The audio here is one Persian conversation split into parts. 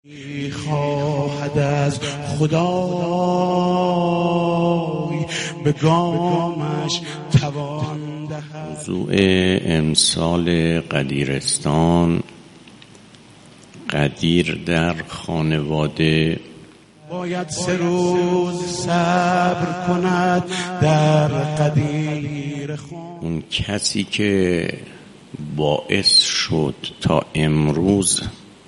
خواهد از خدای به گامش توان دهد. موضوع امسال قدیرستان، قدیر در خانواده. باید 3 روز صبر کند در قدیر خون. اون کسی که باعث شد تا امروز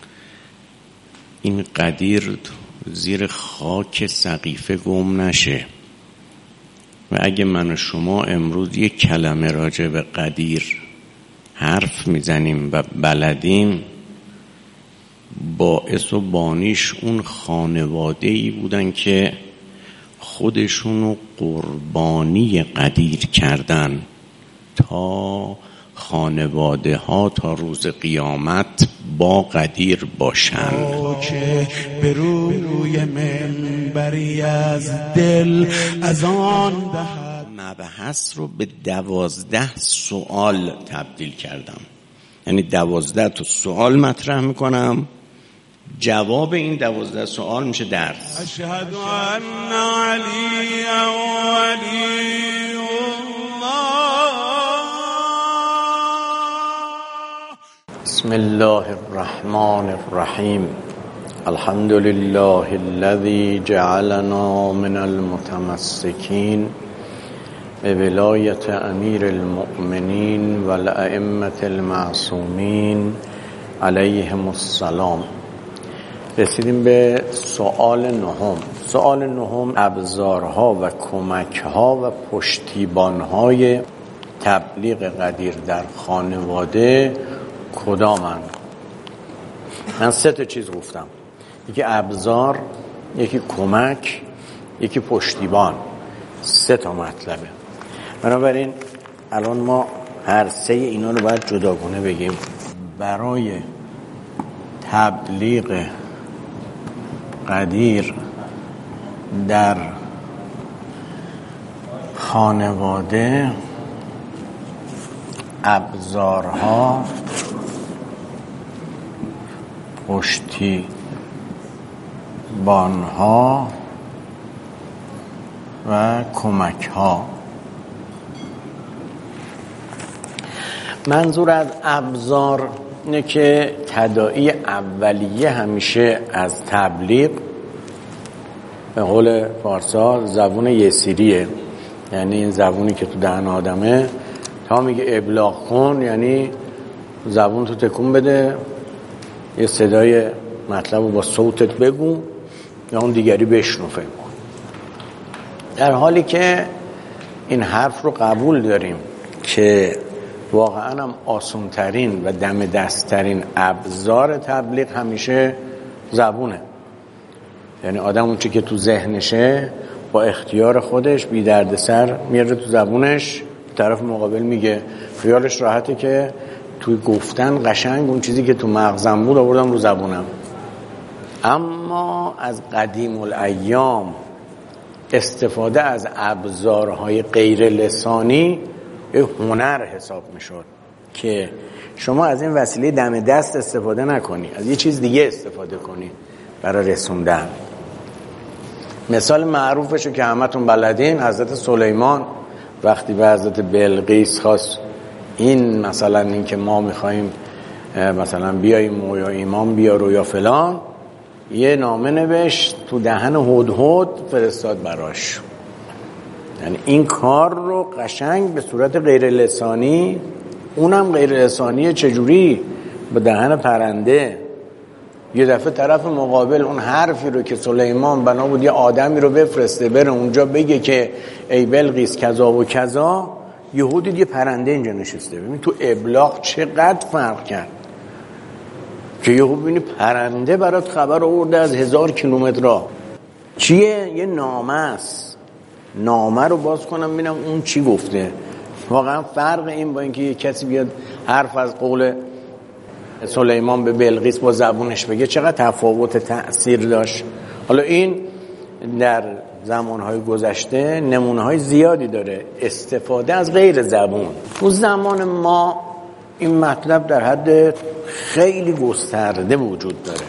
این قدیر زیر خاک سقیفه گم نشه و اگه من و شما امروز یک کلمه راجع به قدیر حرف میزنیم و بلدیم، باعث و بانیش اون خانواده‌ای بودن که خودشونو قربانی قدیر کردن تا خانواده ها تا روز قیامت با قدیر باشن. که به روی منبری از دل از آن دهد. مبحث رو به 12 سوال تبدیل کردم، یعنی 12 تا سوال مطرح میکنم، جواب این 12 سوال میشه درس. اشهد ان علی ولی بسم الله الرحمن الرحیم. الحمد لله الذي جعلنا من المتمسكين بولایت امیر المؤمنین و الائمة المعصومین علیهم السلام. رسیدیم به سوال نهم. سوال نهم ابزارها و کمکها و پشتیبانهای تبلیغ قدیر در خانواده کدامند؟ من 3 تا چیز گفتم، یکی ابزار، یکی کمک، یکی پشتیبان. 3 تا مطلبه. بنابراین الان ما هر 3 اینا رو باید جداگانه بگیم. برای تبلیغ قدیر در خانواده ابزارها، پشتیبانها و کمکها. منظور از ابزار اینه که تداعی اولیه همیشه از تبلیغ به قول فارسا زبون یسیریه، یعنی این زبونی که تو دهن آدمه. تا میگه ابلاغ کن یعنی زبون تو تکون بده، یه صدای مطلب رو با صوتت بگو یا اون دیگری بشنوه. در حالی که این حرف رو قبول داریم که واقعا هم آسان ترین و دم دست ترین ابزار تبلیغ همیشه زبونه، یعنی آدم اون چی که تو ذهنشه با اختیار خودش بی درد سر میاره تو زبونش، طرف مقابل میگه، خیالش راحته که توی گفتن قشنگ اون چیزی که تو مغزم بود آوردم رو زبونم. اما از قدیم الایام استفاده از ابزارهای غیر لسانی یه هنر حساب میشد که شما از این وسیله دم دست استفاده نکنی، از یه چیز دیگه استفاده کنی برای رسوندن. مثال معروفشو که همتون بلدین، حضرت سلیمان وقتی به حضرت بلقیس خواست این مثلا این که ما میخواییم مثلا بیاییم یا ایمان بیارو یا فلان، یه نامه نوشت تو دهن هدهد فرستاد براش. یعنی این کار رو قشنگ به صورت غیر لسانی، اونم غیر لسانی چجوری؟ به دهن پرنده. یه دفعه طرف مقابل اون حرفی رو که سلیمان بنا بود یه آدمی رو بفرسته بره اونجا بگه که ای بلقیس کذا و کذا، یهو دید یه پرنده اینجا نشسته. ببین تو ابلاغ چقدر فرق کرد که یهو ببینی پرنده برات خبر آورده از 1000 کیلومتر راه. چیه؟ یه نامه است. نامه رو باز کنم ببینم اون چی گفته. واقعا فرق این با اینکه یه کسی بیاد حرف از قول سلیمان به بلقیس با زبونش بگه چقدر تفاوت تأثیر داشت. حالا این در زمانهای گذشته نمونه‌های زیادی داره، استفاده از غیر زبون. تو زمان ما این مطلب در حد خیلی گسترده وجود داره.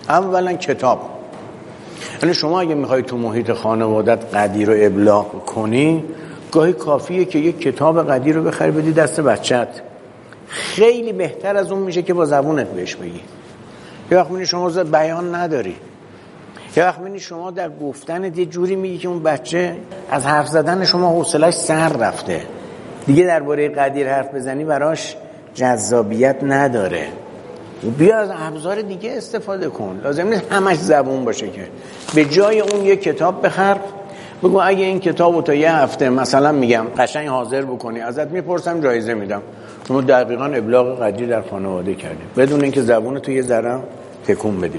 اولا کتاب. یعنی شما اگه میخوای تو محیط خانوادت قدیر رو ابلاغ کنی، گاهی کافیه که یک کتاب قدیر رو بخری بدی دست بچت. خیلی بهتر از اون میشه که با زبونت بهش بگی. یه وقت میبینی شما بیان نداری، یه وقت میبینی شما در گفتن یه جوری میگی که اون بچه از حرف زدن شما حوصله‌اش سر رفته، دیگه درباره قدیر حرف بزنی براش جذابیت نداره. بیا از ابزار دیگه استفاده کن. لازم نیست همش زبون باشه که. به جای اون یه کتاب بخر، بگو اگه این کتابو تا یه هفته مثلا میگم قشنگ حاضر بکنی، ازت میپرسم جایزه میدم. شما دقیقاً ابلاغ قدیر در خانواده کردی بدون اینکه زبون تو یه ذره تکون بدی.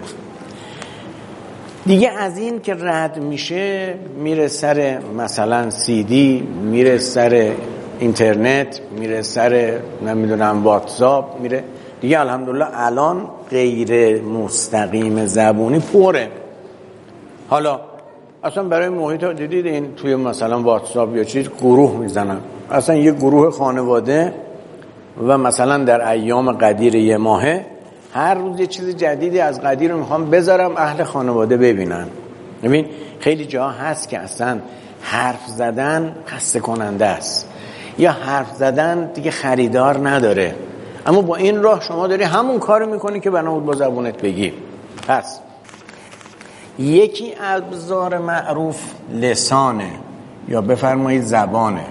دیگه از این که رد میشه، میره سر مثلا CD، میره سر اینترنت، میره سر نمیدونم واتساپ، میره دیگه. الحمدلله الان غیر مستقیم زبونی پره. حالا اصلا برای محیط دیدید این توی مثلا واتساپ یا چیز گروه میزنن، اصلا یه گروه خانواده و مثلا در ایام قدیر یه ماهه هر روز یه چیز جدیدی از قدیر رو میخوام بذارم اهل خانواده ببینن. ببین خیلی جا هست که اصلا حرف زدن خسته کننده است، یا حرف زدن دیگه خریدار نداره، اما با این راه شما داری همون کارو میکنی که بنا بود با زبونت بگی. پس یکی ابزار معروف لسانه یا بفرمایید زبانه.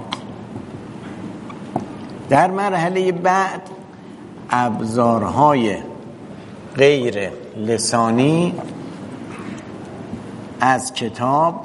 در مرحله بعد ابزارهای غیر لسانی از کتاب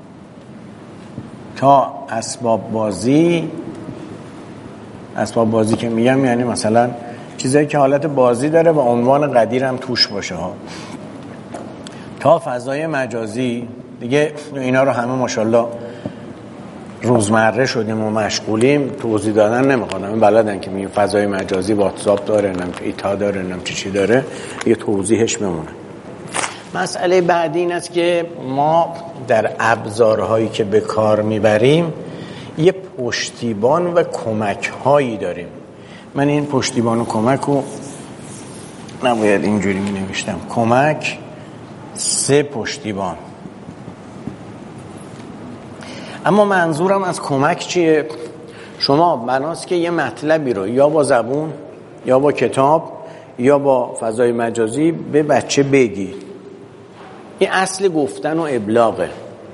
تا اسباب بازی. اسباب بازی که میگم یعنی مثلا چیزایی که حالت بازی داره و عنوان قدیر هم توش باشه ها، تا فضای مجازی. دیگه اینا رو همه ماشاءالله روزمره شدیم و مشغولیم، توضیح دادن نمیخوام. بلدن که میگیم فضای مجازی واتساپ داره، نم ایتا داره، نم چی داره، یه توضیحش میمونه. مسئله بعدی این است که ما در ابزارهایی که به کار میبریم یه پشتیبان و کمک هایی داریم. من این پشتیبان و کمک رو نباید اینجوری می نوشتم. کمک 3 پشتیبان. اما منظورم از کمک چیه؟ شما بناست که یه مطلبی رو یا با زبون یا با کتاب یا با فضای مجازی به بچه بگی. این اصل گفتن و ابلاغه.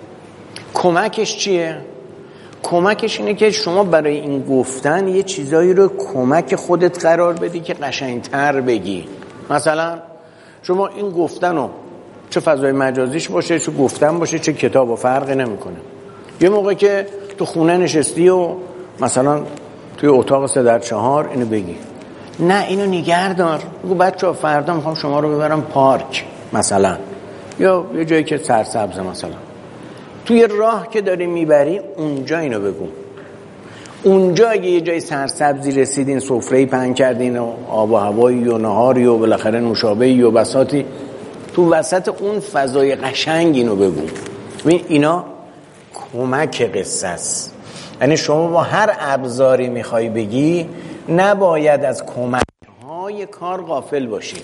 کمکش چیه؟ کمکش اینه که شما برای این گفتن یه چیزایی رو کمک خودت قرار بدی که قشنگتر بگی. مثلا شما این گفتن رو چه فضای مجازیش باشه، چه گفتن باشه، چه کتاب و فرقی نمیکنه. یه موقع که تو خونه نشستی و مثلا توی اتاق 3x4 اینو بگی، نه اینو نگه دار، بگو بچه‌ها فردا میخوام شما رو ببرم پارک مثلا، یا یه جایی که سرسبز مثلا. توی راه که داری میبری اونجا اینو بگو. اونجا اگه یه جای سرسبزی رسیدین، سفره‌ای پهن کردین و آب و هوایی و نهاری و بالاخره نوشابه‌ای و بساطی، تو وسط اون فضای قشنگ اینو بگو. ببین اینا کمک قصه است. یعنی شما با هر ابزاری میخوای بگی نباید از کمک‌های کار غافل باشی.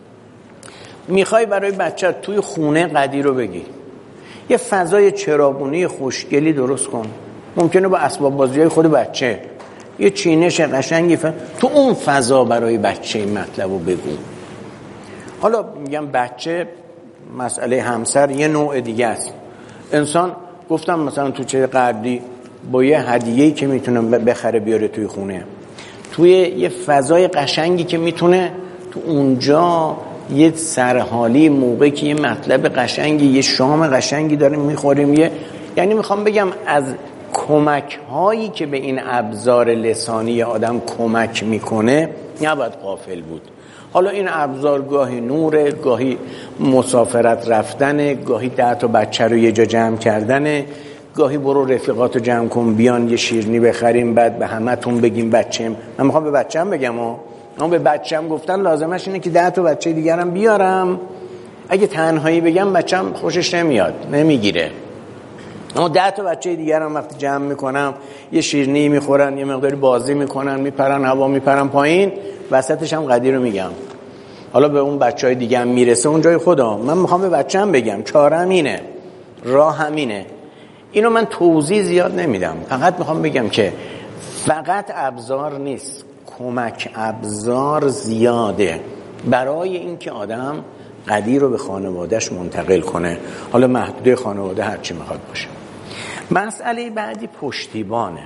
میخوای برای بچه توی خونه قدیر رو بگی، یه فضای چراغونی خوشگلی درست کن. ممکنه با اسباب بازی‌های خود بچه یه چینش قشنگی تو اون فضا برای بچه این مطلب رو بگو. حالا میگم بچه، مسئله همسر یه نوع دیگه است. انسان گفتم مثلا تو چه قدری با یه هدیه‌ای که میتونه بخره بیاره توی خونه، توی یه فضای قشنگی که میتونه تو اونجا یه سرحالی، موقعی که یه مطلب قشنگی، یه شام قشنگی داریم میخوریم، یعنی میخوام بگم از کمک هایی که به این ابزار لسانی آدم کمک میکنه نباید غافل بود. حالا این ابزار گاهی نوره، گاهی مسافرت رفتنه، گاهی 10 تا بچه رو یه جا جمع کردنه، گاهی برو رفیقاتو جمع کن بیان یه شیرینی بخریم بعد به همتون بگیم بچه‌م. من میخوام به بچه‌م بگم اما به بچه‌م گفتن لازمش اینه که 10 تا بچه دیگرم بیارم. اگه تنهایی بگم بچه‌م خوشش نمیاد، نمیگیره. اما 10 تا بچه دیگرم وقتی جمع میکنم یه شیرینی میخورن، یه مقداری بازی میکنن، میپرن هوا، میپرن پایین، وسطش هم قدیر رو میگم. حالا به اون بچهای دیگه هم میرسه اون جای خدا. من میخوام به بچه‌م بگم چاره‌م اینه، راه همینه. اینو من توضیح زیاد نمیدم، فقط میخوام بگم که فقط ابزار نیست، کمک ابزار زیاده برای اینکه آدم قدیر رو به خانوادهش منتقل کنه، حالا محدوده خانواده هرچی میخواد باشه. مسئله بعدی پشتیبانه.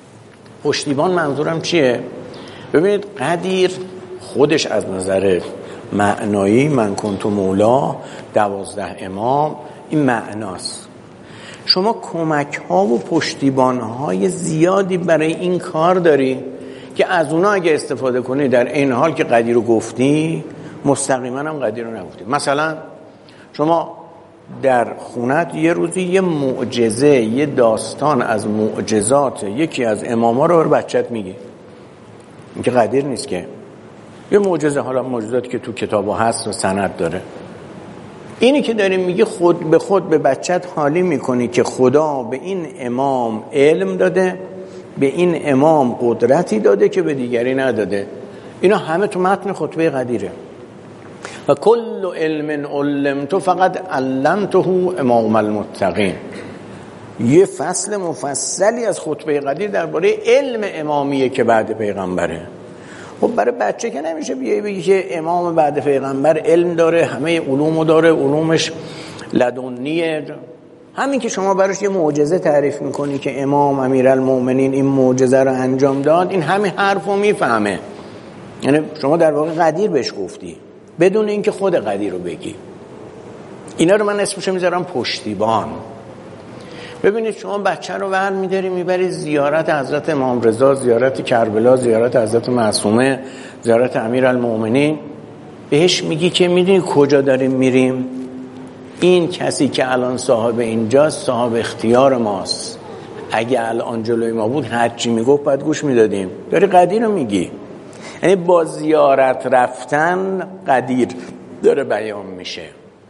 پشتیبان منظورم چیه؟ ببینید قدیر خودش از نظر معنایی من کنت مولا 12 امام این معناست. شما کمک ها و پشتیبان های زیادی برای این کار داری که از اونا اگه استفاده کنی در این حال که قدیر رو گفتی مستقیما هم قدیر رو نگفتی. مثلا شما در خونت یه روزی یه معجزه، یه داستان از معجزات یکی از اماما رو بر بچت میگی، این که قدیر نیست که، یه معجزه، حالا معجزاتی که تو کتابا هست و سند داره. اینی که داریم میگی خود به خود به بچت حالی میکنی که خدا به این امام علم داده، به این امام قدرتی داده که به دیگری نداده. اینا همه تو متن خطبه قدیره. و کل علم علمت فقط علمته امام المتقین. یه فصل مفصلی از خطبه قدیر درباره علم امامیه که بعد پیغمبره. خب برای بچه که نمیشه بیایی بگی که امام بعد پیغمبر علم داره، همه علومو داره، علومش لدنیه. همین که شما براش یه معجزه تعریف میکنی که امام امیرالمومنین این معجزه رو انجام داد، این همه حرفو میفهمه. یعنی شما در واقع قدیر بهش گفتی بدون اینکه خود قدیر رو بگی. اینا رو من اسمشو میذارم پشتیبان. ببینید شما بچه رو ور میداری میبری زیارت حضرت امام رضا، زیارت کربلا، زیارت حضرت معصومه، زیارت امیرالمومنین، بهش میگی که میدونی کجا داریم میریم؟ این کسی که الان صاحب اینجاست صاحب اختیار ماست. اگه الان جلوی ما بود هرچی میگفت باید گوش میدادیم. داری قدیر رو میگی. یعنی با زیارت رفتن قدیر داره بیان میشه.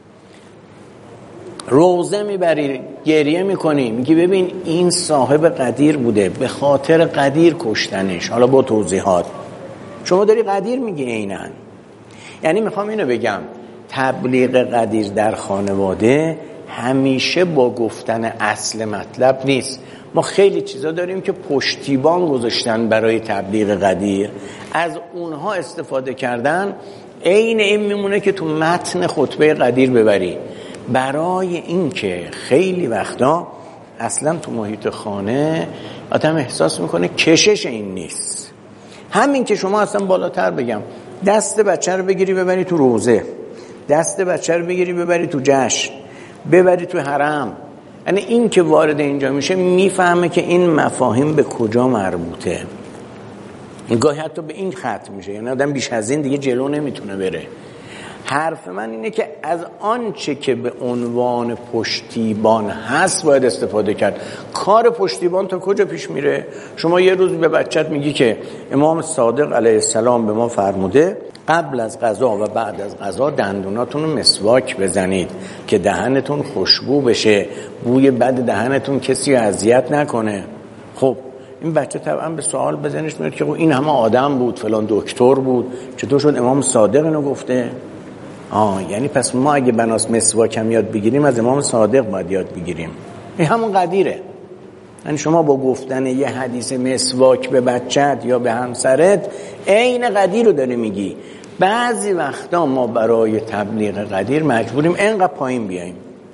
روزه میبری گریه میکنی میگی ببین این صاحب قدیر بوده، به خاطر قدیر کشتنش، حالا با توضیحات. شما داری قدیر میگی عیناً. یعنی میخوام اینو بگم تبلیغ قدیر در خانواده همیشه با گفتن اصل مطلب نیست. ما خیلی چیزا داریم که پشتیبان گذاشتن برای تبلیغ قدیر، از اونها استفاده کردن. عین این میمونه که تو متن خطبه قدیر ببری، برای این که خیلی وقتا اصلا تو محیط خانه آدم احساس میکنه کشش این نیست. همین که شما اصلا بالاتر بگم دست بچه رو بگیری ببری تو روزه، دست بچه رو بگیری ببری تو جشن، ببری تو حرم، یعنی این که وارد اینجا میشه میفهمه که این مفاهیم به کجا مربوطه. گاهی حتی به این ختم میشه، یعنی آدم بیش از این دیگه جلو نمیتونه بره. حرف من اینه که از آنچه که به عنوان پشتیبان هست باید استفاده کرد. کار پشتیبان تا کجا پیش میره؟ شما یه روز به بچت میگی که امام صادق علیه السلام به ما فرموده قبل از غذا و بعد از غذا دندوناتون رو مسواک بزنید که دهنتون خوشبو بشه، بوی بد دهنتون کسی رو اذیت نکنه. خب این بچه طبعا به سوال بزنش میاد که این همه آدم بود، فلان دکتر بود، چطور شد امام صادق اینو گفته؟ یعنی پس ما اگه بناس مسواک هم یاد بگیریم از امام صادق باید یاد بگیریم. این همون قدیره. یعنی شما با گفتن یه حدیث مسواک به بچت یا به همسرت عین قدیر رو داری میگی. بعضی وقتا ما برای تبلیغ قدیر مجبوریم انقدر پایین بیاییم،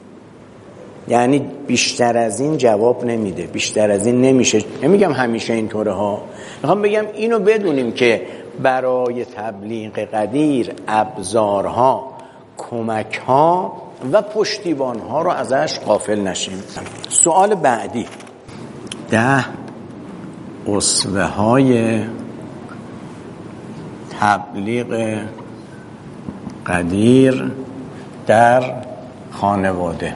یعنی بیشتر از این جواب نمیده، بیشتر از این نمیشه. نمیگم همیشه اینطوره ها، میخوام بگم اینو بدونیم که برای تبلیغ قدیر ابزارها، کمکها و پشتیبانها رو ازش غافل نشیم. سوال بعدی 10 اسوه های تبلیغ قدیر در خانواده.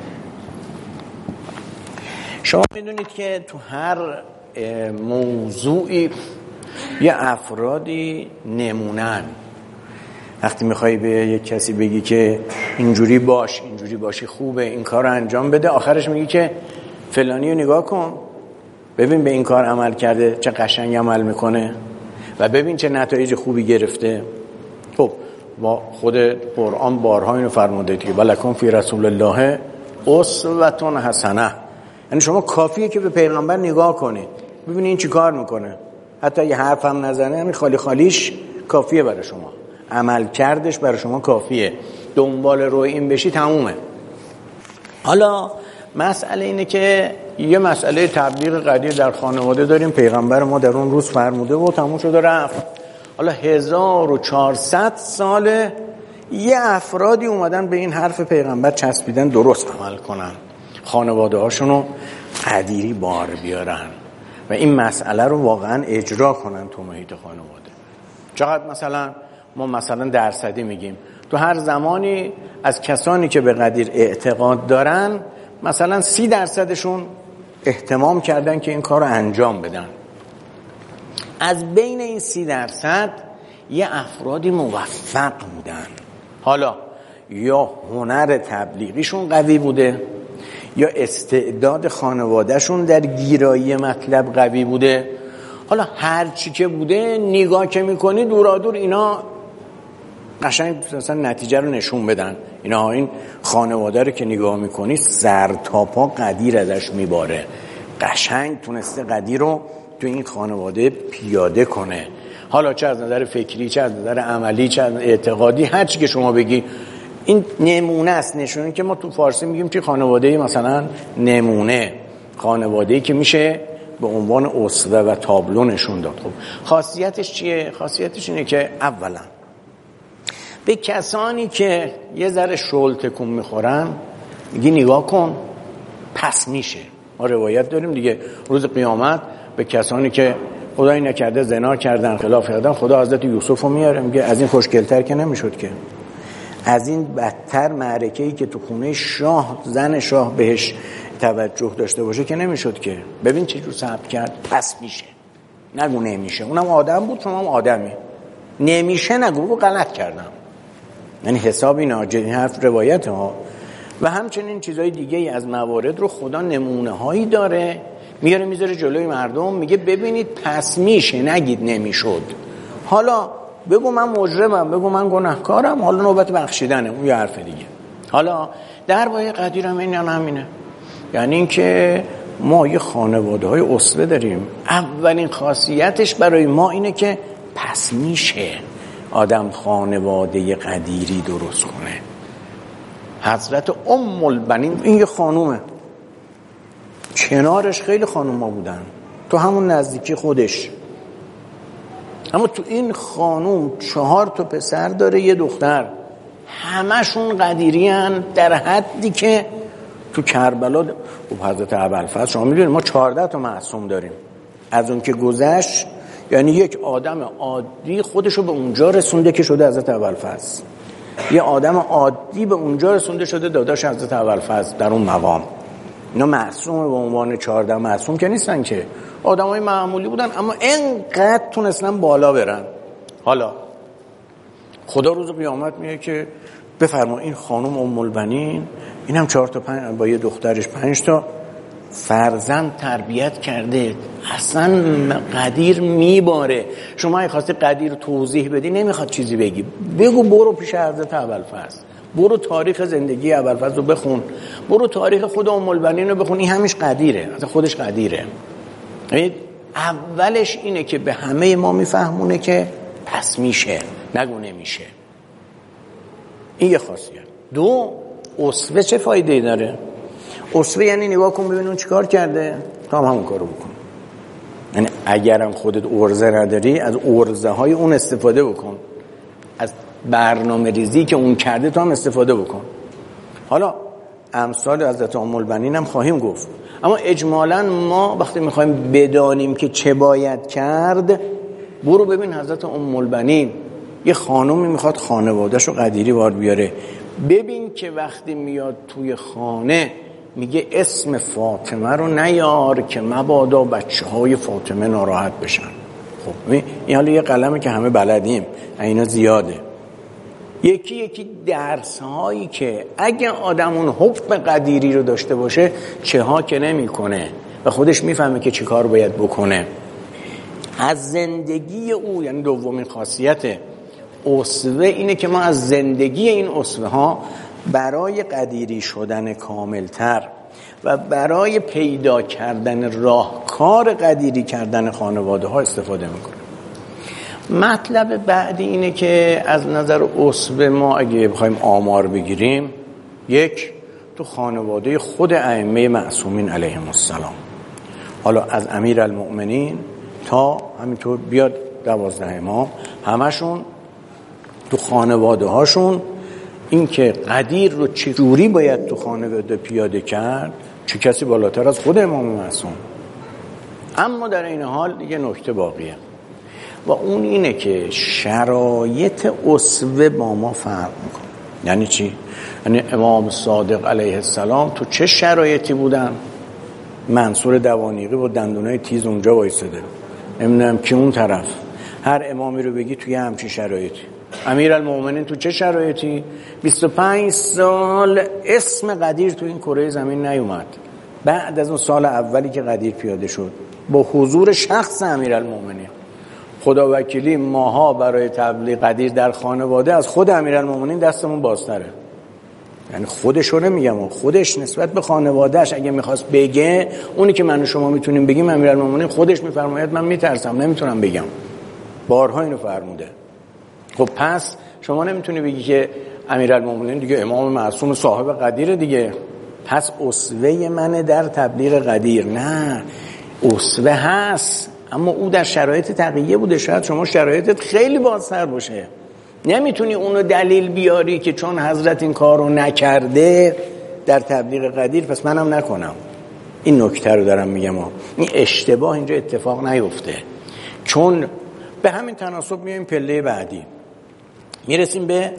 شما میدونید که تو هر موضوعی یه افرادی نمونن. وقتی میخوای به یک کسی بگی که اینجوری باش، اینجوری باشی خوبه، این کار رو انجام بده، آخرش میگی که فلانی رو نگاه کن، ببین به این کار عمل کرده چه قشنگ عمل میکنه و ببین چه نتایج خوبی گرفته. خب با خود قرآن بارها اینو فرموده که ولکم فی رسول الله اسوة حسنه، یعنی شما کافیه که به پیغمبر نگاه کنید ببینید این چی کار میکنه، حتی یه حرف هم نزنه، همین خالی خالیش کافیه برای شما، عمل کردش برای شما کافیه، دنبال روی این بشی تمومه. حالا مسئله اینه که یه مسئله تبلیغ قدیر در خانواده داریم، پیغمبر ما در اون روز فرموده و تموم شد و رفت. حالا 1400 ساله یه افرادی اومدن به این حرف پیغمبر چسبیدن درست عمل کنن، خانواده هاشونو قدیری بار بیارن و این مسئله رو واقعا اجرا کنن تو محیط خانواده. چقدر مثلا درصدی میگیم تو هر زمانی از کسانی که به قدیر اعتقاد دارن مثلا 30%شون اهتمام کردن که این کار رو انجام بدن. از بین این 30% یه افرادی موفق بودن، حالا یا هنر تبلیغیشون قوی بوده یا استعداد خانوادهشون در گیرایی مطلب قوی بوده. حالا هر چی که بوده نگاه که میکنی دورادور اینا قشنگ مثلا نتیجه رو نشون بدن. این خانواده رو که نگاه میکنی سر تا پا قدیر ازش میباره، قشنگ تونسته قدیر رو تو این خانواده پیاده کنه، حالا چه از نظر فکری، چه از نظر عملی، چه از نظر اعتقادی، هر چی که شما بگی این نمونه است، نشونه که ما تو فارسی میگیم که خانواده مثلا نمونه، خانواده‌ای که میشه به عنوان اسوه و تابلو نشون داد. خب خاصیتش چیه؟ خاصیتش اینه که اولا به کسانی که یه ذره شل تکون میخورن میگی نگاه کن پس میشه. ما روایت داریم دیگه، روز قیامت به کسانی که خدایی نکرده زنا کردن، خلاف کردن، خدا حضرت یوسف رو میاره میگه از این خوشگلتر که نمیشد که، از این بدتر معرکه‌ای که تو خونه شاه زن شاه بهش توجه داشته باشه که نمیشد که، ببین چه جور صبر کرد، پس میشه. نگو نمیشه، اونم آدم بود شما هم آدمی، نمیشه نگو غلط کردم، یعنی حسابی ناجی. این حرف روایت ها. و همچنین چیزهای دیگه ای از موارد رو خدا نمونه هایی داره میاره میذاره جلوی مردم، میگه ببینید پس میشه، نگید نمیشد. حالا بگو من مجرمم، بگو من گناهکارم، حالا نوبت بخشیدنه، اون یه حرف دیگه. حالا درباره قدیر هم این همینه، یعنی اینکه ما یه خانواده های اسوه داریم. اولین خاصیتش برای ما اینه که پس میشه آدم خانواده قدیری درست کنه. حضرت ام البنین این یه خانومه، کنارش خیلی خانوما بودن تو همون نزدیکی خودش، اما تو این خانوم 4 تا پسر داره یه دختر، همشون قدیری هن در حدی که تو کربلا حضرت ابوالفضل شما میدونید ما 14 تا معصوم داریم، از اون که گذشت یعنی یک آدم عادی خودشو به اونجا رسونده که شده حضرت ابوالفضل، یه آدم عادی به اونجا رسونده شده داداش حضرت ابوالفضل در اون مقام. اینا معصوم به عنوان 14 معصوم که نیستن که، آدمای معمولی بودن اما اینقدر تونستن بالا برن. حالا خدا روز قیامت میگه که بفرما این خانم ام البنین اینم 4 تا 5 با یه دخترش 5 تا فرزند تربیت کرده، اصلا قدیر میباره. شما اگه خواستی قدیر توضیح بدی نمیخواد چیزی بگی، بگو برو پیش حضرت ابوالفضل، برو تاریخ زندگی ابوالفضل رو بخون، برو تاریخ خود ام البنین رو بخون، این همش قدیره، از خودش قدیره. اولش اینه که به همه ما میفهمونه که پس میشه نگو نمیشه. این یه خاصیت. 2 اسوه چه فایده‌ای داره؟ اسوه یعنی نگاه کن ببین اون چیکار کرده تو هم همون کارو بکن. یعنی اگرم خودت ارزه نداری از ارزه های اون استفاده بکن، از برنامه ریزی که اون کرده تو هم استفاده بکن. حالا امثال حضرت ام البنین هم خواهیم گفت، اما اجمالاً ما وقتی میخوایم بدانیم که چه باید کرد، برو ببین حضرت ام البنین یه خانومی میخواد خانواده‌شو قدیری وار بیاره، ببین که وقتی میاد توی خانه میگه اسم فاطمه رو نیار که مبادا بچه‌های فاطمه ناراحت بشن. خب این حالا یه قلمه که همه بلدیم، اینا زیاده. یکی درس هایی که اگه آدم اون حب قدیری رو داشته باشه چه ها که نمی کنه و خودش میفهمه که چی کار باید بکنه. از زندگی او، یعنی دومین خاصیت اسوه اینه که ما از زندگی این اسوه ها برای قدیری شدن کاملتر و برای پیدا کردن راهکار قدیری کردن خانواده ها استفاده میکنیم. مطلب بعدی اینه که از نظر اسوه ما اگه بخوایم آمار بگیریم، یک، تو خانواده خود ائمه معصومین علیهم السلام، حالا از امیرالمؤمنین تا همینطور بیاد 12 امام، همشون تو خانواده هاشون این که قدیر رو چجوری باید تو خانواده پیاده کرد، چه کسی بالاتر از خود امام معصوم. اما در این حال یه نکته باقیه و اون اینه که شرایط اسوه با ما فرق میکنه. یعنی چی؟ یعنی امام صادق علیه السلام تو چه شرایطی بودن؟ منصور دوانیقی با دندونای تیز اونجا وایساده، نمیدونم که اون طرف، هر امامی رو بگی توی همچین شرایطی. امیرالمؤمنین تو چه شرایطی؟ 25 سال اسم قدیر تو این کره زمین نیومد. بعد از اون سال اولی که قدیر پیاده شد با حضور شخص امیرالمؤمنین، خدا وکیلی ماها برای تبلیغ قدیر در خانواده از خود امیرالمؤمنین دستمون بازتره. یعنی خودش رو نمیگم، خودش نسبت به خانوادهش اگه میخواست بگه، اونی که من و شما میتونیم بگیم، امیرالمؤمنین خودش میفرماید من میترسم نمیتونم بگم، بارها اینو فرموده. خب پس شما نمیتونی بگی که امیرالمؤمنین دیگه امام معصوم صاحب قدیر دیگه، پس اسوه منه در تبلیغ قدیر. نه، اسوه هست اما او در شرایط تقیه بوده. شاید شما شرایطت خیلی بازتر باشه، نمیتونی اونو دلیل بیاری که چون حضرت این کارو نکرده در تبلیغ قدیر پس منم نکنم. این نکته رو دارم میگم، این اشتباه اینجا اتفاق نیفته. چون به همین تناسب میایم پله بعدی، میرسیم به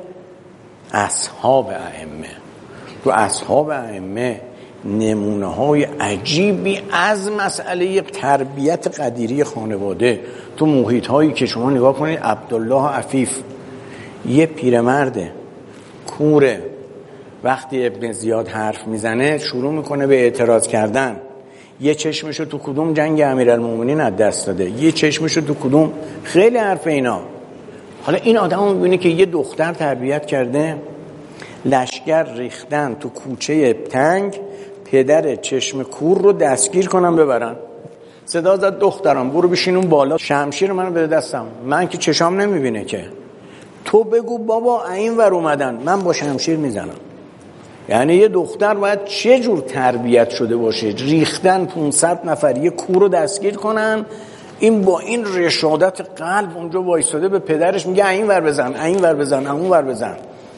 اصحاب ائمه. تو اصحاب ائمه نمونه های عجیبی از مسئله تربیت قدیری خانواده تو محیط هایی که شما نگاه کنید. عبدالله عفیف یه پیرمرده کوره، وقتی ابن زیاد حرف میزنه شروع میکنه به اعتراض کردن. یه چشمشو تو کدوم جنگ امیرالمومنین از دست داده، یه چشمشو تو کدوم، خیلی حرف اینا. حالا این آدم رو میبینه که یه دختر تربیت کرده، لشگر ریختن تو کوچه تنگ، پدر چشم کور رو دستگیر کنن ببرن. صدا زد دخترم برو بشین اون بالا، شمشیر منو بده دستم. من که چشام نمیبینه که، تو بگو بابا این ور اومدن من با شمشیر میزنم. یعنی یه دختر باید چه جور تربیت شده باشه؟ ریختن 500 نفر یه کور رو دستگیر کنن، این با این رشادت قلب اونجا وایساده به پدرش میگه این ور بزن، این ور بزن، اون ور بزن.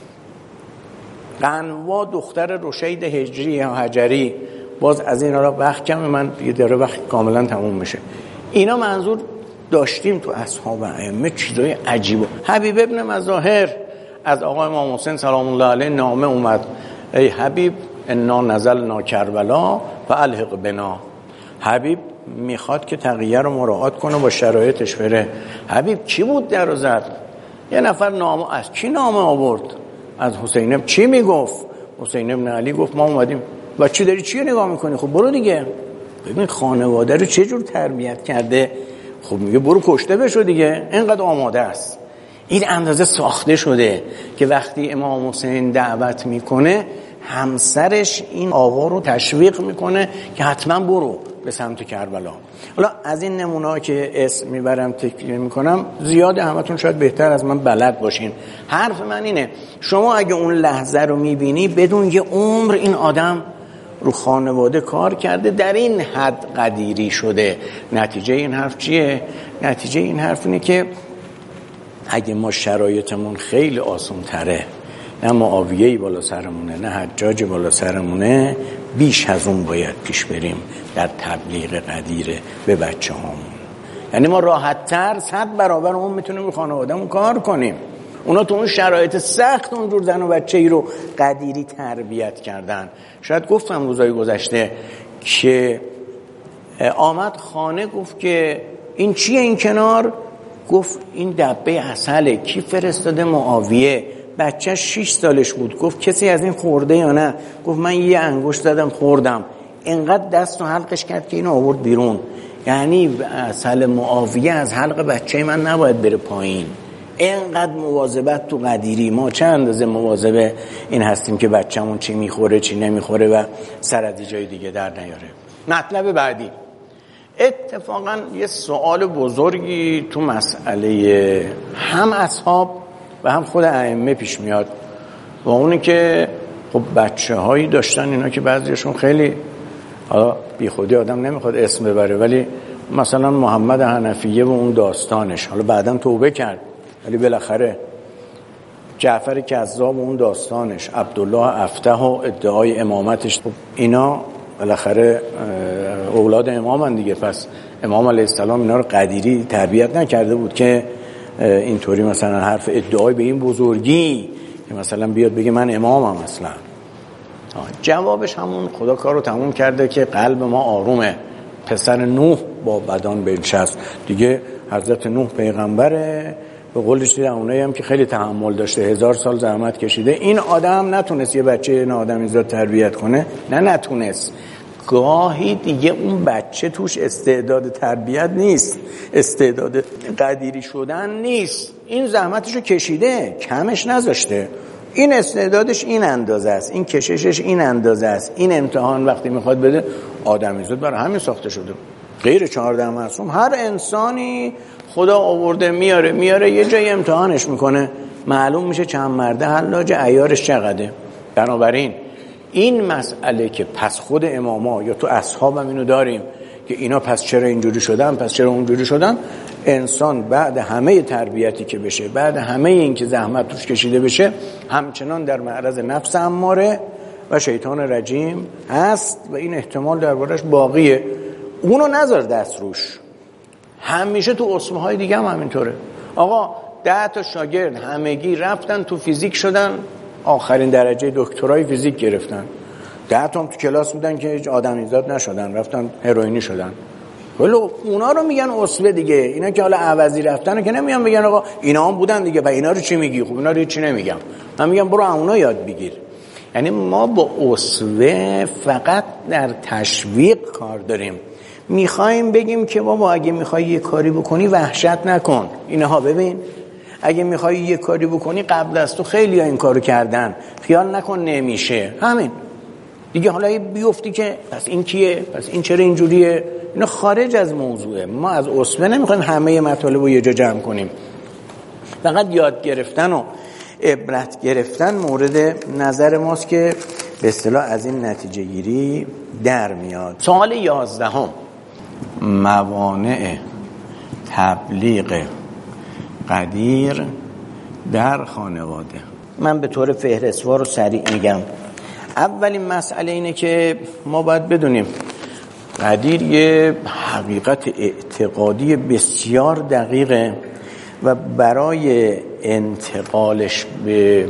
قنوا دختر رشید هجری یا حجری، باز از این را وقت کمه، من یه داره وقت کاملا تموم میشه. اینا منظور داشتیم تو اصحاب ائمه چیزای عجیبه. حبیب ابن مظاهر از آقای امام حسین سلام الله علیه نامه اومد، ای حبیب انا نزلنا کربلا فالحق بنا. حبیب میخواد که تقیه رو مراعات کنه، با شرایطش بره. حبیب کی بود در رو زد؟ یه نفر نامه، از کی نامه آورد؟ از حسین ابن. چی میگفت؟ حسین ابن علی گفت ما اومدیم. بچه داری چی نگاه میکنی؟ خب برو دیگه. ببین خانواده رو چه جور تربیت کرده. خب میگه برو کشته بشو دیگه، اینقدر آماده است. این اندازه ساخته شده که وقتی امام حسین دعوت میکنه، همسرش این آقا رو تشویق میکنه که حتما برو به سمت کربلا. حالا از این نمونه‌ها که اسم میبرم تکرار میکنم زیاده، همتون شاید بهتر از من بلد باشین. حرف من اینه شما اگه اون لحظه رو میبینی بدون یه عمر این آدم رو خانواده کار کرده، در این حد قدیری شده. نتیجه این حرف چیه؟ نتیجه این حرف اینه که اگه ما شرایطمون خیلی آسان تره، نه معاویه‌ای بالا سرمونه نه حجاج بالا سرمونه، بیش از اون باید پیش بریم در تبلیغ قدیر به بچه هامون. یعنی ما راحت تر 100 برابر اون میتونیم رو خانوادهمون کار کنیم. اونا تو اون شرایط سخت اونجور زن و بچه ای رو قدیری تربیت کردن. شاید گفتم روزای گذشته که آمد خانه، گفت که این چیه این کنار؟ گفت این دبه عسله. کی فرستاده؟ معاویه. بچه 6 سالش بود. گفت کسی از این خورده یا نه؟ گفت من یه انگشت زدم خوردم. اینقدر دست و حلقش کرد که اینو آورد بیرون. یعنی عسل معاویه از حلق بچه من نباید بره پایین. اینقدر مواظبت تو قدیری، ما چه اندازه مواظب این هستیم که بچه‌مون چی میخوره چی نمیخوره و سر از جای دیگه در نیاره. مطلب بعدی، اتفاقا یه سوال بزرگی تو مسئله هم اصحاب و هم خود ائمه پیش میاد و اونه که خب بچه‌هایی داشتن اینا که بعضیشون خیلی بی خودی آدم نمیخواد اسم ببره، ولی مثلا محمد حنفیه و اون داستانش، حالا بعداً توبه کرد ولی بالاخره جعفر کذاب و اون داستانش، عبدالله افتح و ادعای امامتش، خب اینا بالاخره اولاد امامن دیگه. پس امام علیه السلام اینا رو قدیری تربیت نکرده بود که اینطوری مثلا حرف ادعای به این بزرگی که مثلا بیاد بگه من امامم. اصلا جوابش همون خدا کار رو تموم کرده که قلب ما آرومه. پسر نوح با بدان بنشست دیگه. حضرت نوح پیغمبره، به قولش دیدم اونایی هم که خیلی تحمل داشته، 1000 سال زحمت کشیده. این آدم نتونست یه بچه این آدم ایزاد تربیت کنه، نتونست. گاهی دیگه اون بچه توش استعداد تربیت نیست، استعداد قدیری شدن نیست، این زحمتشو کشیده، کمش نذاشته. این استعدادش این اندازه است، این کششش این اندازه است، این امتحان وقتی میخواد بده آدمیزاد برای همین ساخته شده. غیر 14 معصوم، هر انسانی خدا آورده میاره یه جای امتحانش میکنه، معلوم میشه چند مرده حلاج عیارش چقدره. بنابراین این مسئله که پس خود اماما یا تو اصحاب هم اینو داریم که اینا پس چرا اینجوری شدن، پس چرا اونجوری شدن، انسان بعد همه تربیتی که بشه، بعد همه این که زحمت توش کشیده بشه، همچنان در معرض نفس اماره و شیطان رجیم هست و این احتمال دربارش باقیه. اونو نذار دست روش. همیشه تو اسمه های دیگه هم همینطوره. آقا 10 تا شاگرد همگی رفتن تو فیزیک شدن، آخرین درجه دکترای فیزیک گرفتن. 10 تا هم تو کلاس بودن که هیچ آدمیزاد نشدن، رفتن هروئینی شدن. ولی اونا رو میگن اسوه دیگه. اینا که حالا عوضی رفتن که نمیان بگن آقا اینا هم بودن دیگه و اینا رو چی میگی؟ خب اینا رو چی نمیگم، من میگم برو اونا یاد بگیر. یعنی ما با اسوه فقط در تشویق کار داریم. میخوایم بگیم که بابا اگه میخوای یه کاری بکنی وحشت نکن، اینها ببین، اگه میخوای یه کاری بکنی قبل از تو خیلی ها این کارو کردن، خیال نکن نمیشه، همین دیگه. حالا بیفتی که پس این کیه، پس این چرا اینجوریه، اینا خارج از موضوعه. ما از اسوه نمیخوایم همه مطالب رو یه جا جمع کنیم. فقط یاد گرفتن و عبرت گرفتن مورد نظر ماست که به اصطلاح از این نتیجه گیری در میاد. سوال 11، موانع تبلیغ قدیر در خانواده. من به طور فهرستوار رو سریع میگم. اولین مسئله اینه که ما باید بدونیم قدیر یه حقیقت اعتقادی بسیار دقیقه و برای انتقالش به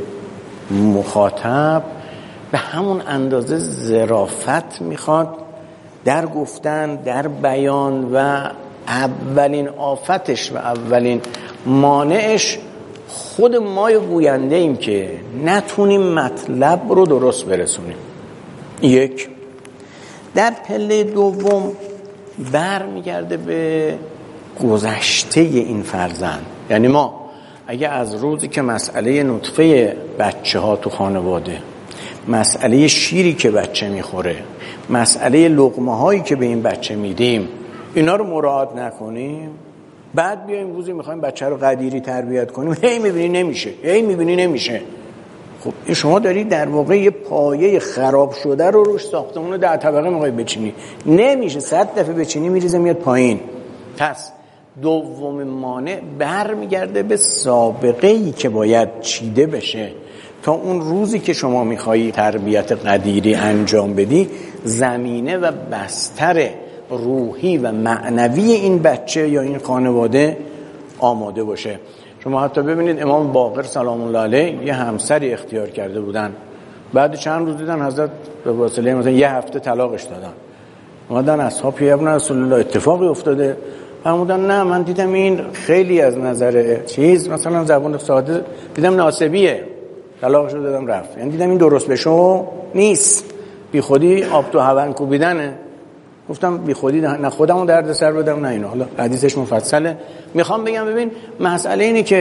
مخاطب به همون اندازه ظرافت میخواد در گفتن، در بیان و اولین آفتش و اولین مانعش خود ما گوینده ایم که نتونیم مطلب رو درست برسونیم. یک. در پله دوم برمیگرده به گذشته این فرزند. یعنی ما اگه از روزی که مسئله نطفه بچه ها تو خانواده، مسئله شیری که بچه میخوره، مسئله لقمه هایی که به این بچه میدیم، اینا رو مراعات نکنیم، بعد بیایم روزی میخوایم بچه رو قدیری تربیت کنیم، هی میبینی نمیشه. خب این شما داری در واقع یه پایه خراب شده رو روش ساختمون 10 طبقه میخوای بچینی، نمیشه. 100 دفعه بچینی میریزه میاد پایین. پس دوم مانع برمیگرده به سابقه‌ای که باید چیده بشه تا اون روزی که شما میخوایی تربیت قدیری انجام بدی، زمینه و بستر روحی و معنوی این بچه یا این خانواده آماده باشه. شما حتی ببینید امام باقر سلام الله علیه یه همسری اختیار کرده بودن، بعد چند روز دیدن حضرت به واسطه مثلا یه هفته طلاقش دادن. اومدن اصحاب ابن رسول الله اتفاقی افتاده، فرمودن نه من دیدم این خیلی از نظر مثلا زبان ساده دیدم ناسبیه، طلاقش رو دادم رفت. یعنی دیدم این درست بشو نیست، بی خودی آب تو هون کوبیدنه. گفتم بی خودی نه خودمو درد سر بدم نه اینو. حالا حدیثش مفصله. میخوام بگم ببین مسئله اینه که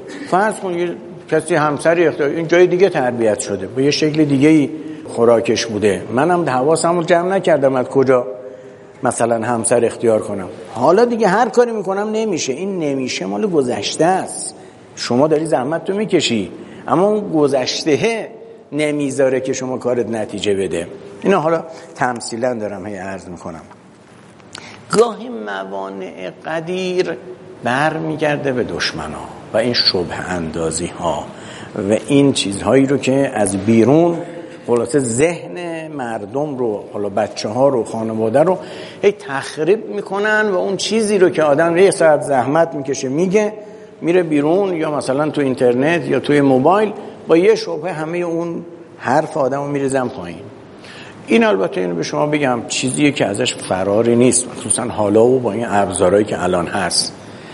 فرض کن یه کسی همسری اختیار، این جای دیگه تربیت شده، با یه شکل دیگه خوراکش بوده، منم حواسم رو جمع نکردم از کجا مثلا همسر اختیار کنم. حالا دیگه هر کاری میکنم نمیشه. این نمیشه مال گذشته است. شما داری زحمت تو میکشی، اما اون گذشته نمیذاره که شما کارت نتیجه بده. اینا حالا تمثیلا دارم عرض میکنم. گاهی موانع قدیر برمیگرده به دشمنا و این شبه اندازی ها و این چیزهایی رو که از بیرون خلاصه ذهن مردم رو، حالا بچه ها رو، خانواده رو هی تخریب میکنن و اون چیزی رو که آدم یه ساعت زحمت میکشه میگه، میره بیرون یا مثلا تو اینترنت یا توی موبایل با یه شبهه همه اون حرف آدم رو میریزن پایین. این البته اینو به شما بگم چیزیه که ازش فراری نیست، خصوصا حالا و با این ابزارهایی که الان هست.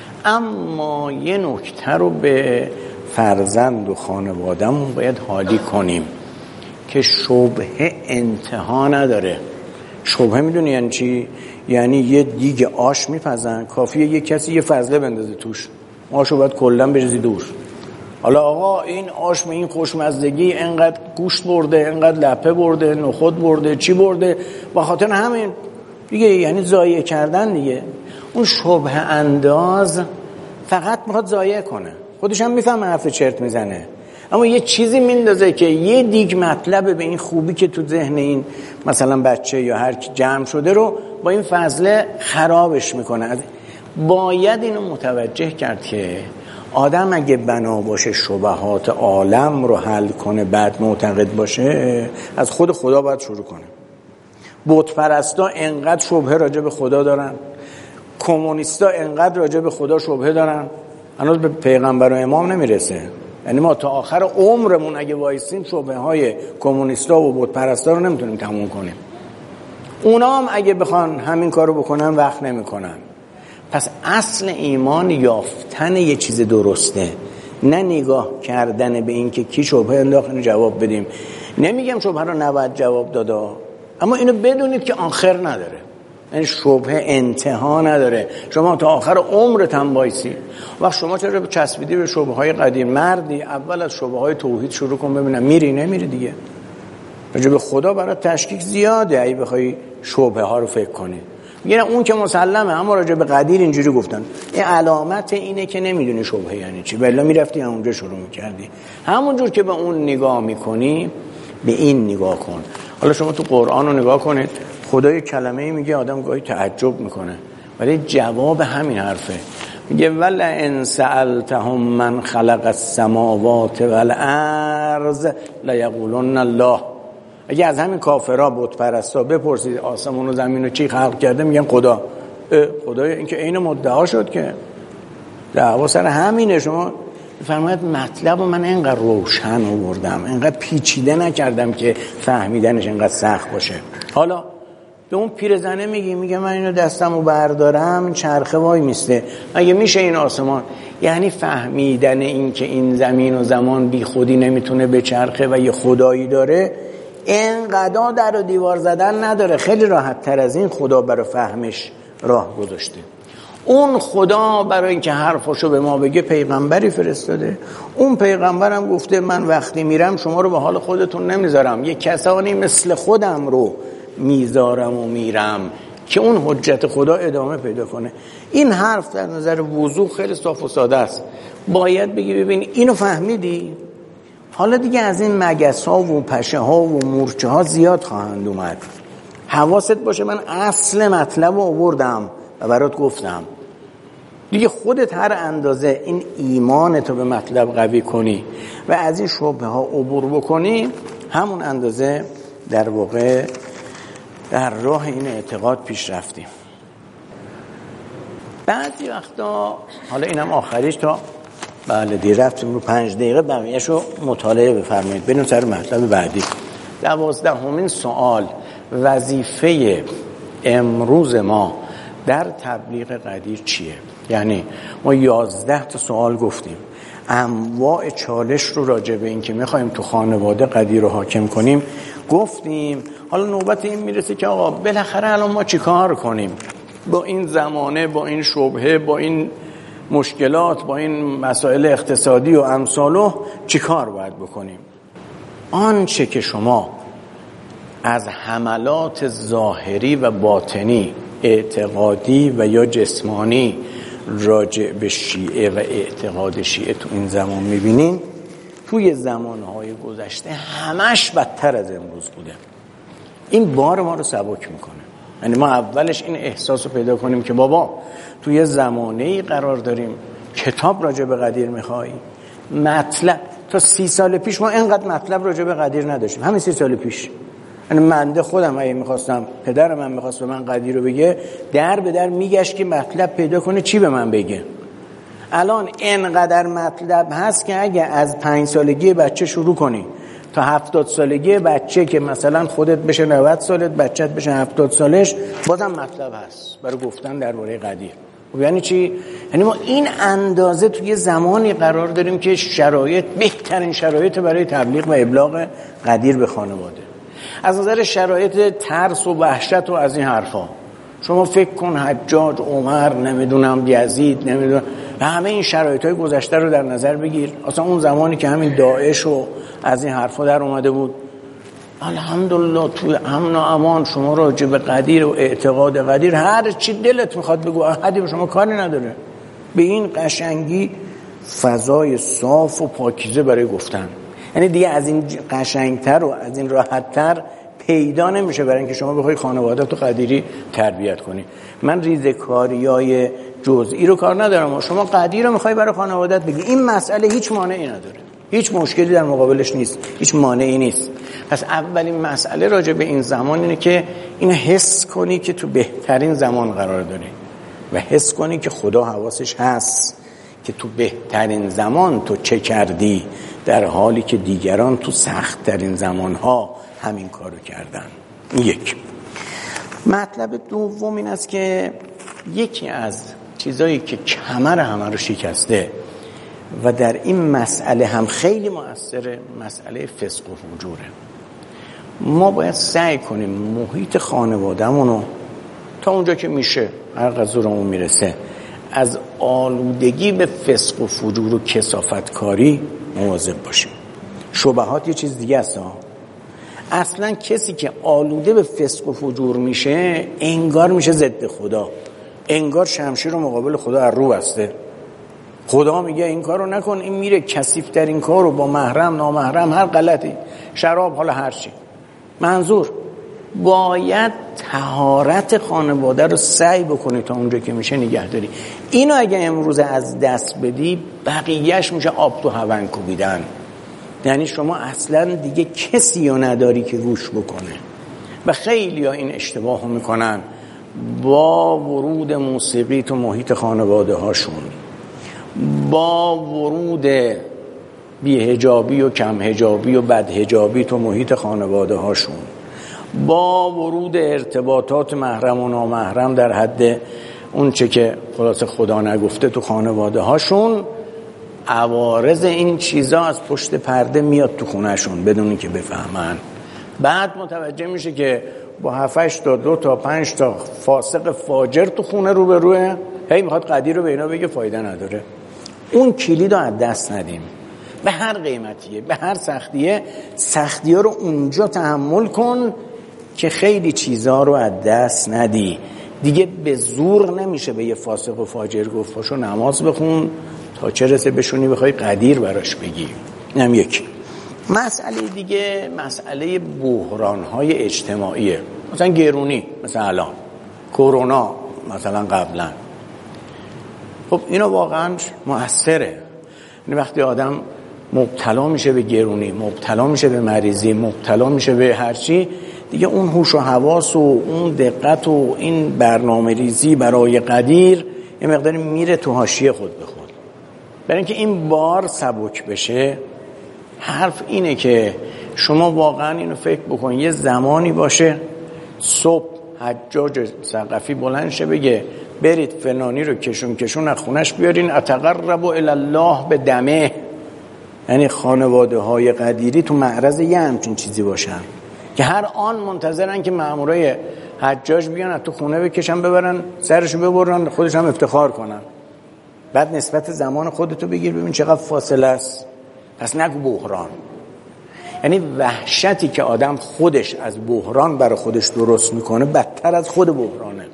اما یه نکته رو به فرزند و خانواده‌مون باید حالی کنیم که شبهه انتها نداره. شبهه میدونی یعنی چی؟ یعنی یه دیگ آش میپزن، کافیه یه کسی یه فضله بندازه توش، آشو باید کلا بریزی دور. حالا آقا این آش به این خوشمزدگی انقدر گوشت برده، انقدر لپه برده، نخود برده، چی برده، با خاطر همین دیگه، یعنی ضایع کردن دیگه. اون شبهه انداز فقط میخواد ضایع کنه، خودش هم میفهمه حرف چرت میزنه، اما یه چیزی میندازه که یه دیگ مطلب به این خوبی که تو ذهن این مثلا بچه یا هر کی جمع شده رو با این فضله خرابش میکنه. باید اینو متوجه کرد که آدم اگه بنا باشه شبهات عالم رو حل کنه، بعد معتقد باشه، از خود خدا باید شروع کنه. بت پرستا انقدر شبهه راجع به خدا دارن، کمونیستا انقدر راجع به خدا شبهه دارن، هنوز به پیغمبر و امام نمیرسه. یعنی ما تا آخر عمرمون اگه وایسیم شبهه های کمونیستا و بت پرستا رو نمیتونیم تموم کنیم. اونا هم اگه بخوان همین کارو بکنن وقت نمیکنن. پس اصل ایمان یافتن یه چیز درسته، نه نگاه کردن به این که کی شبهه انداخت اینو جواب بدیم. نمیگم شبهه رو نباید جواب دادا، اما اینو بدونید که آخر نداره، یعنی شبهه انتها نداره. شما تا آخر عمرت هم وایسی. وقت شما چرا چسبیدی به شبهه های قدیم؟ مردی اول از شبهه های توحید شروع کن ببینم میری نمیری دیگه. راجع به خدا برای تشکیک زیاده اگه بخوای شبهه ها رو فکر کنی. میگن اون که مسلمه، اما راجع به قدیر اینجوری گفتن. این علامت اینه که نمیدونی شبهه یعنی چی، بلا میرفتی اونجا شروع میکردی. همونجور که به اون نگاه میکنی به این نگاه کن. حالا شما تو قرآن رو نگاه کنید، خدا یه کلمه‌ای میگه آدم گاهی تعجب میکنه، ولی جواب همین حرفه. میگه ولئن سألتهم من خلق السماوات والارض لیقولن الله. اگه از همین کافرها بت پرستا بپرسید آسمان و زمین رو چی خلق کرده، میگن خدا. خدای این که عین مدعا شد که دعوا سر همینه. شما فرماید مطلب رو من اینقدر روشن آوردم، اینقدر پیچیده نکردم که فهمیدنش اینقدر سخت باشه. حالا به اون پیرزنه میگه من اینو دستمو بردارم چرخه وای میسته، اگه میشه این آسمان، یعنی فهمیدن این که این زمین و زمان بی خودی نمیتونه به چرخه و یه خدایی داره، اینقدر در و دیوار زدن نداره. خیلی راحت تر از این خدا برای فهمش راه گذاشته. اون خدا برای اینکه حرفاشو به ما بگه پیغمبری فرستاده. اون پیغمبرم گفته من وقتی میرم شما رو به حال خودتون نمیذارم، یه کسانی مثل خودم رو میذارم و میرم که اون حجت خدا ادامه پیدا کنه. این حرف در نظر وضوح خیلی صاف و ساده است. باید بگی ببین اینو فهمیدی؟ حالا دیگه از این مگس ها و پشه ها و مورچه ها زیاد خواهند اومد. حواست باشه من اصل مطلب رو آوردم و برات گفتم. دیگه خودت هر اندازه این ایمانتو به مطلب قوی کنی و از این شبهه ها عبور بکنی، همون اندازه در واقع در راه این اعتقاد پیش رفتیم. بعضی وقتا، حالا اینم آخریش تا بله دیر رفتیم رو 5 دقیقه، بقیه‌شو مطالعه بفرمایید. بریم سر مطلب بعدی. 12مین سوال، وظیفه امروز ما در تبلیغ قدیر چیه؟ یعنی ما 11 تا سوال گفتیم، انواع چالش رو راجع به این که میخوایم تو خانواده قدیر رو حاکم کنیم گفتیم. حالا نوبت این میرسه که آقا بالاخره الان ما چی کار کنیم با این زمانه، با این شبهه، با این مشکلات، با این مسائل اقتصادی و امثاله چی کار باید بکنیم. آنچه که شما از حملات ظاهری و باطنی، اعتقادی و یا جسمانی راجع به شیعه و اعتقاد شیعه تو این زمان میبینین، توی زمانهای گذشته همش بدتر از امروز بوده. این بار ما رو سبک میکنه. یعنی ما اولش این احساس رو پیدا کنیم که بابا توی زمانه‌ای قرار داریم، کتاب راجع به قدیر میخوایی، مطلب تا 30 سال پیش ما اینقدر مطلب راجع به قدیر نداشتیم. همین 30 سال پیش، یعنی منده خودم اگه میخواستم، پدرم من میخواست به من قدیر رو بگه، در به در میگشت که مطلب پیدا کنه چی به من بگه. الان اینقدر مطلب هست که اگه از 5 سالگی بچه شروع کنی تا 70 سالگی بچه، که مثلا خودت بشه 90 سالت، بچت بشه 70 سالش، بازم مطلب هست برای گفتن درباره قدیر. یعنی چی؟ یعنی ما این اندازه توی زمانی قرار داریم که شرایط، بهترین شرایط برای تبلیغ و ابلاغ قدیر به خانواده. از نظر شرایط ترس و وحشت و از این حرفا، شما فکر کن حجاج، عمر، نمیدونم یزید، نمیدونم، و همه این شرایط‌های گذشته رو در نظر بگیر. اصلا اون زمانی که همین داعش و از این حرفا در اومده بود، الحمدلله توی امن و امان شما راجع به قدیر و اعتقاد قدیر هر چی دلت میخواد بگو، احدی به شما کاری نداره. به این قشنگی فضای صاف و پاکیزه برای گفتن، یعنی دیگه از این قشنگتر و از این راحتتر پیدا نمیشه برای اینکه شما بخوای خانواده‌ت رو قدیری تربیت کنی. من ریزکاریای جزئی رو کار ندارم، شما قدیر رو میخوای برای خانواده‌ت بگی، این مسئله هیچ مانعی نداره، هیچ مشکلی در مقابلش نیست، هیچ مانعی نیست. پس اولین مسئله راجع به این زمان اینه که اینو حس کنی که تو بهترین زمان قرار داری و حس کنی که خدا حواسش هست که تو بهترین زمان تو چه کردی، در حالی که دیگران تو سخت‌ترین زمانها همین کارو کردن. یک. مطلب دوم این است که یکی از چیزایی که کمر همه رو شکسته و در این مسئله هم خیلی مؤثره، مسئله فسق و فجوره. ما باید سعی کنیم محیط خانواده‌مون رو تا اونجا که میشه، هر قدرمون میرسه، از آلودگی به فسق و فجور و کثافتکاری مواظب باشیم. شبهات یه چیز دیگه است. اصلا کسی که آلوده به فسق و فجور میشه انگار میشه ضد خدا، انگار شمشیر رو مقابل خدا از رو بسته. خدا میگه این کارو نکن، این میره کثیف‌ترین کارو با محرم نامحرم هر غلطی، شراب، حالا هر چی. منظور باید طهارت خانواده رو سعی بکنی تا اونجا که میشه نگهداری. اینو اگه امروز از دست بدی بقیهش میشه آب تو هون کوبیدن. یعنی شما اصلا دیگه کسی رو نداری که گوش بکنه. و خیلی ها این اشتباه رو میکنن، با ورود موسیقی تو محیط خانواده هاشون، با ورود بی‌حجابی و کم حجابی و بد حجابی تو محیط خانواده هاشون، با ورود ارتباطات محرم و نامحرم در حد اون چه که خلاص خدا نگفته تو خانواده هاشون، عوارض این چیزا از پشت پرده میاد تو خونهشون بدون اینکه بفهمن. بعد متوجه میشه که با 7-8 تا 2 تا 5 تا فاسق فاجر تو خونه روبروه، هی میخواد قدیر رو به اینا بگه، فایده نداره. اون کلید رو از دست ندیم، به هر قیمتیه، به هر سختیه. سختی‌ها رو اونجا تحمل کن که خیلی چیزا رو از دست ندی. دیگه به زور نمیشه به یه فاسق و فاجر گفت پاشو نماز بخون تا چه رسه بشونی بخوای قدیر براش بگی. اینم یک. مسئله دیگه مسئله بحران‌های اجتماعیه، مثلا گرونی، مثلا الان کرونا، مثلا قبلا. خب اینا واقعا مؤثره. یعنی وقتی آدم مبتلا میشه به گرونی، مبتلا میشه به مریضی، مبتلا میشه به هر چی دیگه، اون هوش و حواس و اون دقت و این برنامه ریزی برای قدیر یه مقداری میره تو حاشیه خود به خود. برای اینکه این بار سبک بشه، حرف اینه که شما واقعا اینو فکر بکن، یه زمانی باشه صبح حجاج ثقفی بلند شه بگه برید فلانی رو کشون از خونش بیارین، اتقرب الی الله به دمه. یعنی خانواده های قدیری تو معرض یه همچین چیزی باشن که هر آن منتظرن که مامورای حجاج بیان از تو خونه بکشن، ببرن سرشو ببرن، خودش هم افتخار کنن. بعد نسبت زمان خودتو بگیر ببین چقدر فاصله است. پس نگو بحران. یعنی وحشتی که آدم خودش از بحران برای خودش درست میکنه بدتر از خود بحرانه.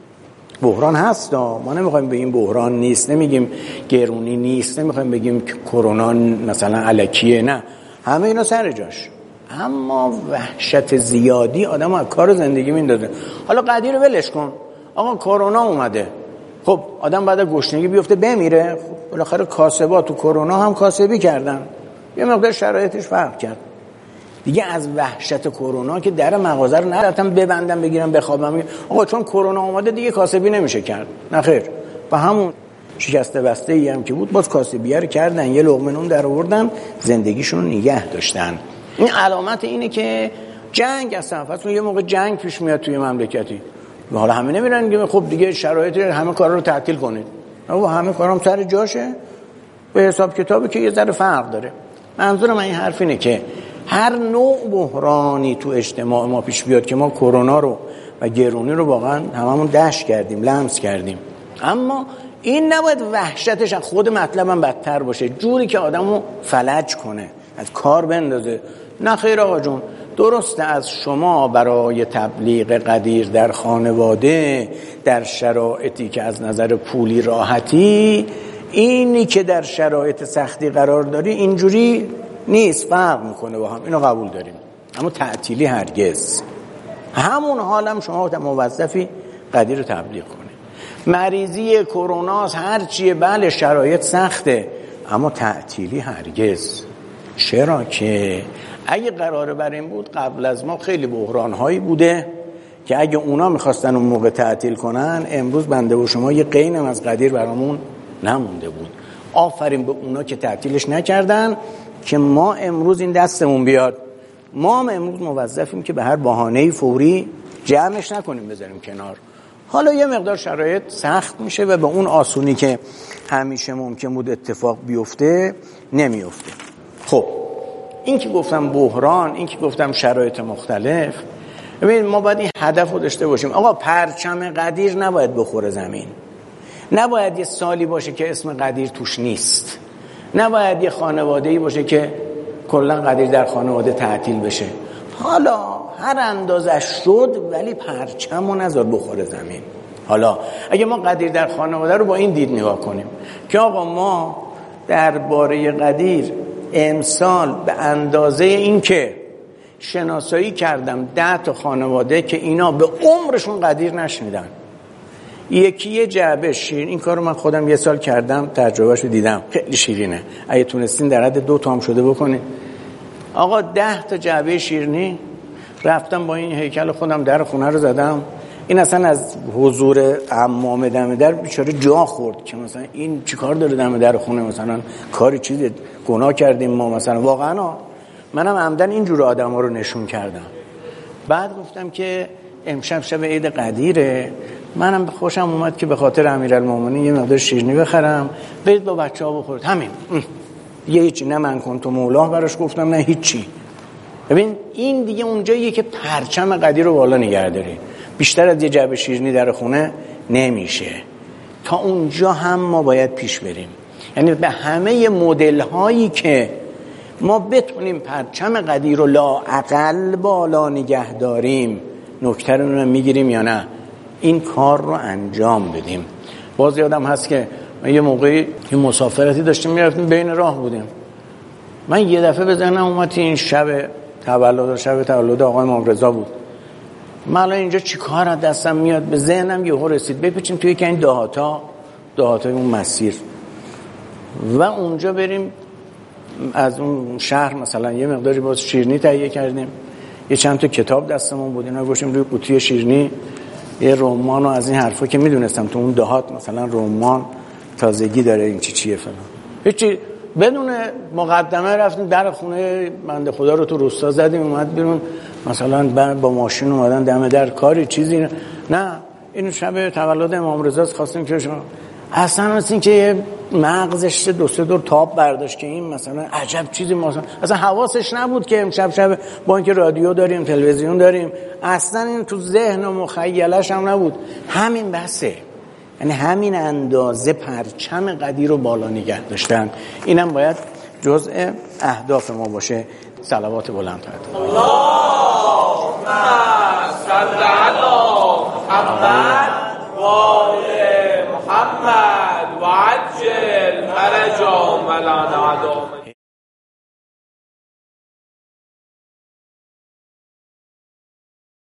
بحران هست، ما نمیخوایم بگیم بحران نیست، نمیگیم گرونی نیست، نمیخوایم بگیم که کرونا مثلا الکیه، نه، همه اینا سر جاش. اما وحشت زیادی آدمو از کار زندگی میندازه. حالا قدیر رو ولش کن، آقا کرونا اومده، خب آدم بعد از گشنگی بیفته بمیره؟ خب بالاخره کاسبا تو کرونا هم کاسبی کردن، یه مقدار شرایطش فرق کرد دیگه. از وحشت کرونا که در مغازه رو نرفتم ببندم بگیرم بخوابم، آقا چون کرونا اومده دیگه کاسبی نمیشه کرد. نه خیر، و همون شکسته بسته ای هم که بود باز کاسبیه رو کردن، یه لقمه نون در آوردن، زندگیشون رو نگه داشتن. این علامت اینه که جنگ اصلا فصل یه موقع جنگ پیش میاد توی مملکتی و حالا همه نمیرن که خب دیگه شرایط همه کارا رو تعطیل کنید. آقا همه کارام سر جاشه به حساب کتابی که یه ذره فرق داره. منظور من این حرف اینه که هر نوع بحرانی تو اجتماع ما پیش بیاد که ما کرونا رو و گرونی رو واقعا هممون دشت کردیم، لمس کردیم، اما این نباید وحشتش از خود مطلبم بدتر باشه، جوری که آدمو فلج کنه، از کار بندازه. نه خیر آقا جون، درسته از شما برای تبلیغ قدیر در خانواده در شرایطی که از نظر پولی راحتی، اینی که در شرایط سختی قرار داری اینجوری نیست، فرق میکنه با هم، اینو قبول داریم. اما تعطیلی هرگز. همون حالم شما موظفی قدیر رو تبلیغ کنه. مریضی کروناست، هر چیه، بله شرایط سخته، اما تعطیلی هرگز. چرا که اگه قراره بر این بود قبل از ما خیلی بحران‌هایی بوده که اگه اونا میخواستن اون موقع تعطیل کنن، امروز بنده و شما یه قینم از قدیر برامون نمونده بود. آفرین به اونا که تعطیلش نکردن که ما امروز این دستمون بیاد. ما هم امروز موظفیم که به هر بهانه‌ای فوری جمعش نکنیم، بذاریم کنار. حالا یه مقدار شرایط سخت میشه و به اون آسونی که همیشه ممکن بود اتفاق بیفته نمیفته. خب این که گفتم بحران، این که گفتم شرایط مختلف، ببین ما باید این هدف رو داشته باشیم. آقا پرچم قدیر نباید بخوره زمین، نباید یه سالی باشه که اسم قدیر توش نیست، نباید یه خانواده‌ای باشه که کلا قدیر در خانواده تعطیل بشه. حالا هر اندازه شد ولی پرچمو نذار بخوره زمین. حالا اگه ما قدیر در خانواده رو با این دید نگاه کنیم که آقا ما درباره قدیر امسال به اندازه این که شناسایی کردم 10 تا خانواده که اینا به عمرشون قدیر نشنیدن، یکی یه جعبه شیرین، این کارو من خودم یه سال کردم، تجربهشو دیدم، خیلی شیرینه، اگه تونستین در حد 2 تا هم شده بکنید. آقا 10 تا جعبه شیرینی رفتم با این هیکل خودم در خونه رو زدم. این اصلا از حضور عمام دم در بیچاره جا خورد که مثلا این چیکار داره دم در خونه، مثلا کاری چیزی گناه کردیم ما مثلا. واقعا منم عمدن اینجور آدما رو نشون کردم. بعد گفتم که امشب شب عید قدیره، منم خوشم اومد که به خاطر امیرالمومنین یه مقدار شیرینی بخرم، برید با بچه‌ها بخورید. همین یه هیچی، نه من کنت مولا براش گفتم، نه هیچی. ببین این دیگه اونجاییه که پرچم قدیر رو بالا نگه داری. بیشتر از یه جعبه شیرینی در خونه نمیشه. تا اونجا هم ما باید پیش بریم، یعنی به همه مدل هایی که ما بتونیم پرچم قدیر رو لااقل بالا نگه داریم، نکته رو میگیریم یا نه، این کار رو انجام بدیم. باز یادم هست که من یه موقعی یه مسافرتی داشتیم میرفتیم، بین راه بودیم، من یه دفعه به ذهنم اومد این شب تولد آقای امام رضا بود، من الان اینجا چی کار از دستم میاد؟ به ذهنم یهو رسید بپیچیم توی که این دهاتای اون مسیر و اونجا بریم از اون شهر مثلا یه مقداری باز شیرینی تهیه کردیم، یه چند تا کتاب دستمون بود، اینا گوشیم روی قوطی شیرینی یه رمان و از این حرفا که میدونستم تو اون دهات مثلا رمان تازگی داره، این چیه فلان، هیچی بدون مقدمه رفتیم در خونه بنده خدا رو تو روستا زدیم، اومد بیرون مثلا با ماشین اومدن دم در کاری چیزی نه، این شب تولد امام رضا خواستیم که شما اصلا مثل که مغزش 2-3 دور تاب برداشت که این مثلا عجب چیزی مثلا اصلا حواسش نبود که امشب شب با اینکه رادیو داریم تلویزیون داریم، اصلا این تو ذهن و مخیلش هم نبود. همین بسه، یعنی همین اندازه پرچم قدیر رو بالا نگه داشتن. اینم باید جزء اهداف ما باشه. صلوات بلند فرمایید. اللهم صل علی محمد و آل محمد و عجل فرجهم و لعنهم.